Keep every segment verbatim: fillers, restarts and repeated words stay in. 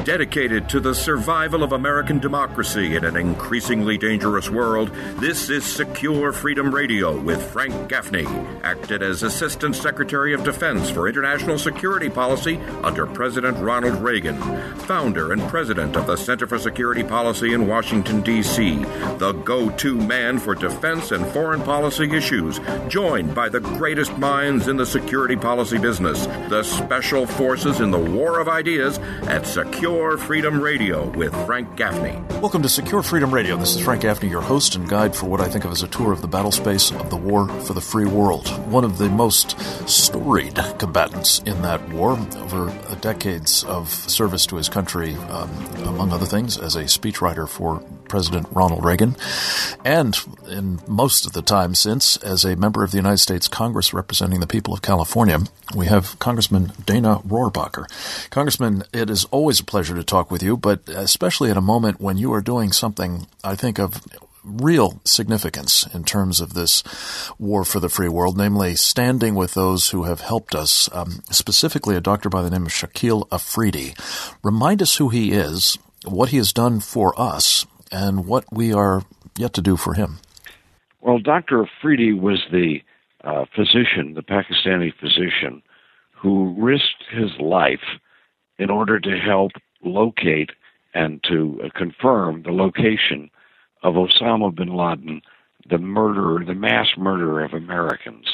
Dedicated to the survival of American democracy in an increasingly dangerous world, this is Secure Freedom Radio with Frank Gaffney, acted as Assistant Secretary of Defense for International Security Policy under President Ronald Reagan, founder and president of the Center for Security Policy in Washington, D C, the go-to man for defense and foreign policy issues, joined by the greatest minds in the security policy business, the special forces in the war of ideas at Secure Freedom Radio with Frank Gaffney. Welcome to Secure Freedom Radio. This is Frank Gaffney, your host and guide for what I think of as a tour of the battle space of the war for the free world. One of the most storied combatants in that war, over decades of service to his country, um, among other things, as a speechwriter for President Ronald Reagan, and in most of the time since, as a member of the United States Congress representing the people of California, we have Congressman Dana Rohrabacher. Congressman, it is always a pleasure to talk with you, but especially at a moment when you are doing something, I think, of real significance in terms of this war for the free world, namely standing with those who have helped us, um, specifically a doctor by the name of Shakil Afridi. Remind us who he is, what he has done for us, and what we are yet to do for him. Well, Doctor Afridi was the uh, physician, the Pakistani physician, who risked his life in order to help locate and to uh, confirm the location of Osama bin Laden, the murderer, the mass murderer of Americans.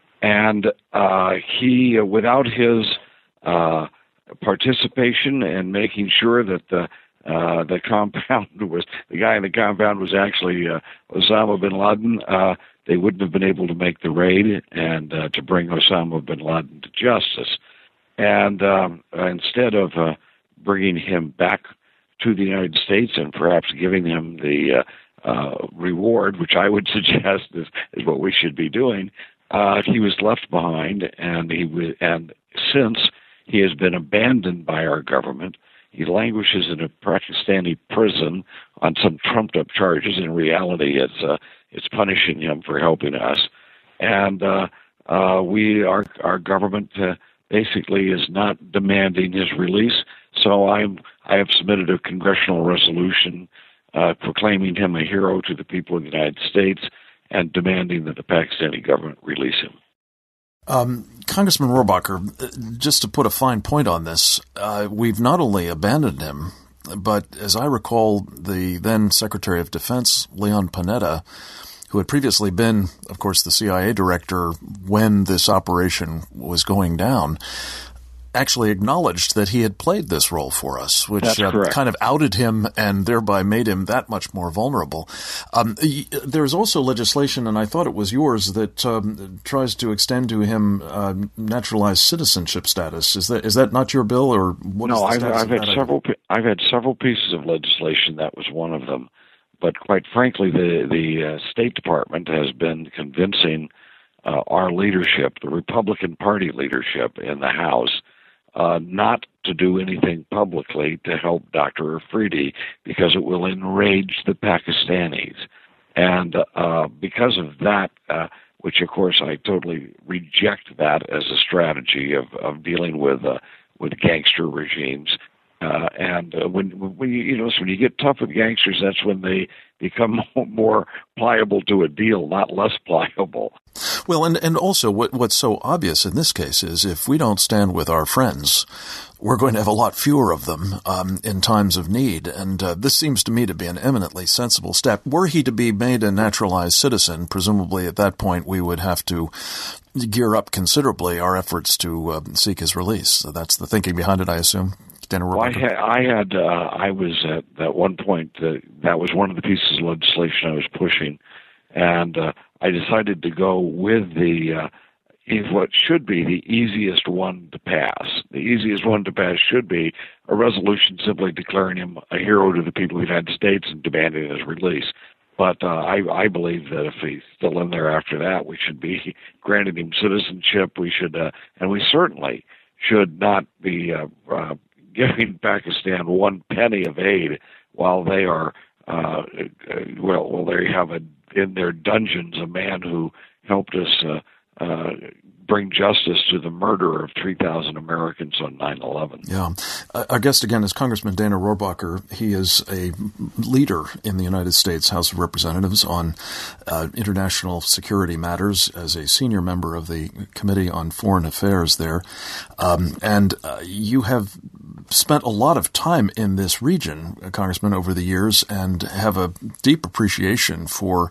And uh, he, uh, without his uh, participation in making sure that the Uh, the compound was, the guy in the compound was actually uh, Osama bin Laden, uh, they wouldn't have been able to make the raid and uh, to bring Osama bin Laden to justice. And um, instead of uh, bringing him back to the United States and perhaps giving him the uh, uh, reward, which I would suggest is, is what we should be doing, uh, he was left behind, and he was, and since he has been abandoned by our government. He languishes in a Pakistani prison on some trumped-up charges. In reality, it's uh, it's punishing him for helping us, and uh, uh, we our our government uh, basically is not demanding his release. So I'm I have submitted a congressional resolution uh, proclaiming him a hero to the people of the United States and demanding that the Pakistani government release him. Um, Congressman Rohrabacher, just to put a fine point on this, uh, we've not only abandoned him, but as I recall, the then Secretary of Defense, Leon Panetta, who had previously been, of course, the C I A director when this operation was going down, actually acknowledged that he had played this role for us, which uh, kind of outed him and thereby made him that much more vulnerable. Um, there's also legislation, and I thought it was yours, that um, tries to extend to him uh, naturalized citizenship status. Is that is that not your bill, or what? No, is the I've, I've had that? several. I've had several pieces of legislation. That was one of them. But quite frankly, the the uh, State Department has been convincing uh, our leadership, the Republican Party leadership in the House, Uh, not to do anything publicly to help Doctor Afridi because it will enrage the Pakistanis. And uh, because of that, uh, which of course I totally reject that as a strategy of, of dealing with uh, with gangster regimes. Uh, and uh, when when you, you know so when you get tough with gangsters, that's when they become more pliable to a deal, not less pliable. Well, and, and also what what's so obvious in this case is if we don't stand with our friends, we're going to have a lot fewer of them um, in times of need. And uh, this seems to me to be an eminently sensible step. Were he to be made a naturalized citizen, presumably at that point we would have to gear up considerably our efforts to uh, seek his release. So that's the thinking behind it, I assume. Well, I had, I, had uh, I was at, at one point, uh, that was one of the pieces of legislation I was pushing, and uh, I decided to go with the uh, what should be the easiest one to pass. The easiest one to pass should be a resolution simply declaring him a hero to the people of the United States and demanding his release. But uh, I, I believe that if he's still in there after that, we should be granting him citizenship. We should, uh, and we certainly should not be uh, uh, giving Pakistan one penny of aid while they are, uh, well, well, they have a, in their dungeons a man who helped us uh, uh, bring justice to the murder of three thousand Americans on nine eleven. Yeah. Our guest again is Congressman Dana Rohrabacher. He is a leader in the United States House of Representatives on uh, international security matters as a senior member of the Committee on Foreign Affairs there. Um, and uh, you have spent a lot of time in this region, uh, Congressman, over the years and have a deep appreciation for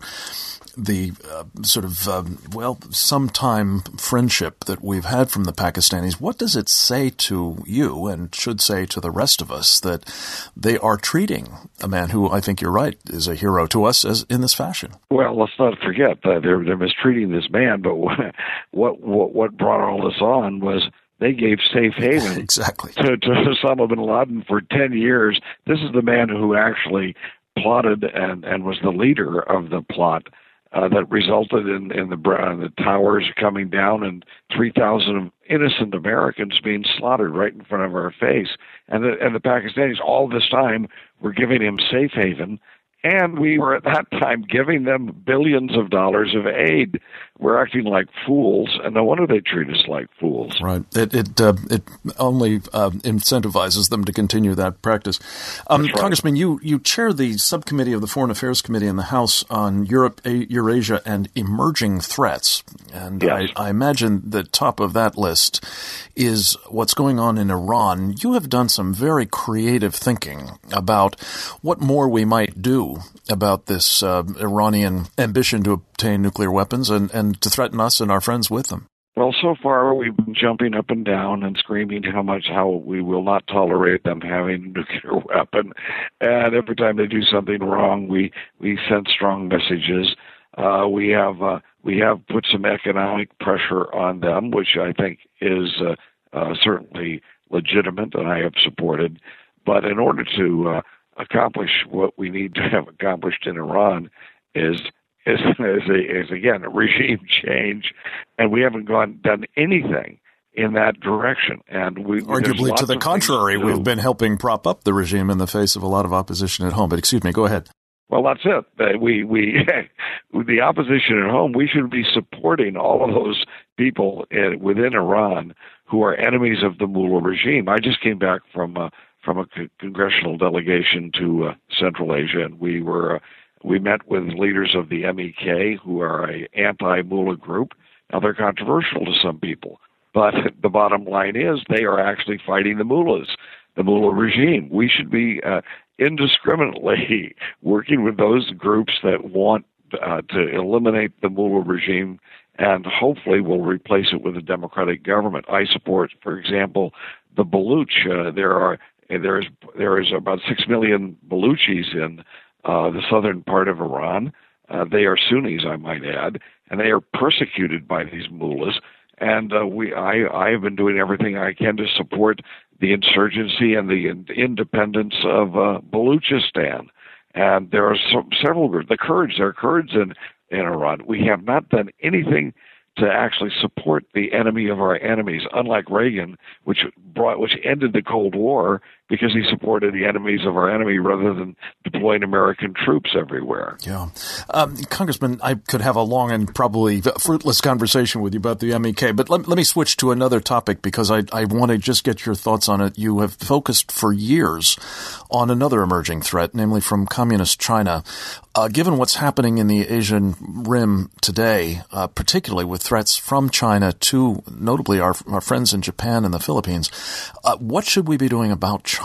the uh, sort of, um, well, sometime friendship that we've had from the Pakistanis. What does it say to you and should say to the rest of us that they are treating a man who, I think you're right, is a hero to us as in this fashion? Well, let's not forget that they're, they're mistreating this man, but what, what, what brought all this on was they gave safe haven exactly. to, to Osama bin Laden for ten years. This is the man who actually plotted and, and was the leader of the plot Uh, that resulted in, in the uh, the towers coming down and three thousand innocent Americans being slaughtered right in front of our face. And the, and the Pakistanis all this time were giving him safe haven, and we were at that time giving them billions of dollars of aid. We're acting like fools, and no wonder they treat us like fools. Right. It it uh, it only uh, incentivizes them to continue that practice. Um, right. Congressman, you, you chair the subcommittee of the Foreign Affairs Committee in the House on Europe, Eurasia, and emerging threats. And yes. I, I imagine the top of that list is what's going on in Iran. You have done some very creative thinking about what more we might do about this uh, Iranian ambition to obtain nuclear weapons and, and to threaten us and our friends with them. Well, so far we've been jumping up and down and screaming how much how we will not tolerate them having a nuclear weapon. And every time they do something wrong, we, we send strong messages. Uh, we have uh, we have put some economic pressure on them, which I think is uh, uh, certainly legitimate, and I have supported. But in order to uh, accomplish what we need to have accomplished in Iran is is, is, a, is again a regime change, and we haven't gone done anything in that direction. And we arguably to the contrary, to we've been helping prop up the regime in the face of a lot of opposition at home. But excuse me, go ahead. Well, that's it. Uh, we we the opposition at home. We should be supporting all of those people in, within Iran who are enemies of the mullah regime. I just came back from uh, from a c- congressional delegation to uh, Central Asia, and we were uh, we met with leaders of the M E K, who are a anti-mullah group. Now they're controversial to some people, but the bottom line is they are actually fighting the mullahs, the mullah regime. We should be uh, indiscriminately working with those groups that want uh, to eliminate the mullah regime, and hopefully will replace it with a democratic government. I support, for example, the Baluch. Uh, there are there is there is about six million Baluchis in uh, the southern part of Iran. Uh, they are Sunnis, I might add, and they are persecuted by these mullahs. And uh, we, I, I have been doing everything I can to support the insurgency and the in- independence of uh, Baluchistan. And there are some, several groups. The Kurds, there are Kurds in, in Iran. We have not done anything to actually support the enemy of our enemies, unlike Reagan, which brought, which ended the Cold War because he supported the enemies of our enemy rather than deploying American troops everywhere. Yeah. Um, Congressman, I could have a long and probably fruitless conversation with you about the M E K, but let, let me switch to another topic because I, I want to just get your thoughts on it. You have focused for years on another emerging threat, namely from communist China. Uh, given what's happening in the Asian Rim today, uh, particularly with threats from China to notably our, our friends in Japan and the Philippines, uh, what should we be doing about China?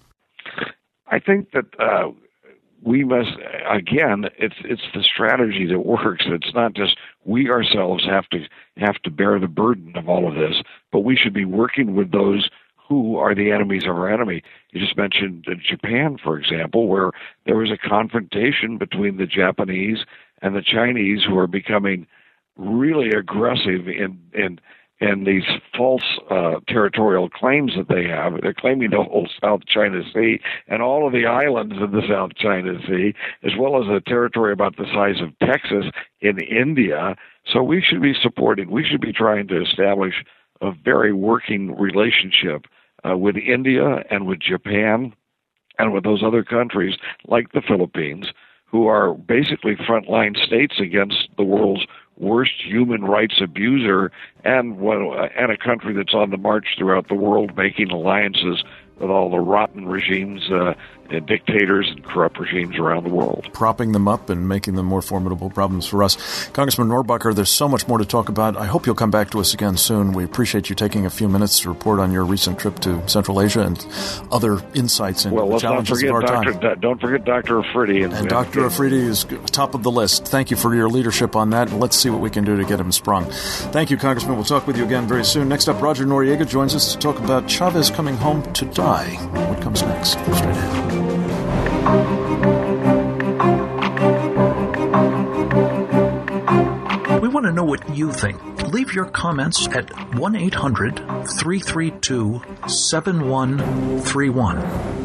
I think that uh, we must, again, it's it's the strategy that works. It's not just we ourselves have to have to bear the burden of all of this, but we should be working with those who are the enemies of our enemy. You just mentioned Japan, for example, where there was a confrontation between the Japanese and the Chinese, who are becoming really aggressive in in and these false uh, territorial claims that they have. They're claiming the whole South China Sea and all of the islands in the South China Sea, as well as a territory about the size of Texas in India. So we should be supporting, we should be trying to establish a very working relationship uh, with India and with Japan and with those other countries like the Philippines, who are basically frontline states against the world's worst human rights abuser, and one, and a country that's on the march throughout the world, making alliances with all the rotten regimes, uh, and dictators and corrupt regimes around the world. Propping them up and making them more formidable problems for us. Congressman Rohrabacher, there's so much more to talk about. I hope you'll come back to us again soon. We appreciate you taking a few minutes to report on your recent trip to Central Asia and other insights into well, the challenges of our Doctor time. D- don't forget Doctor Afridi. And, and Doctor Afridi is top of the list. Thank you for your leadership on that. Let's see what we can do to get him sprung. Thank you, Congressman. We'll talk with you again very soon. Next up, Roger Noriega joins us to talk about Chavez coming home to die. What comes next? Straight ahead. We want to know what you think. Leave your comments at one eight hundred three three two seven one three one.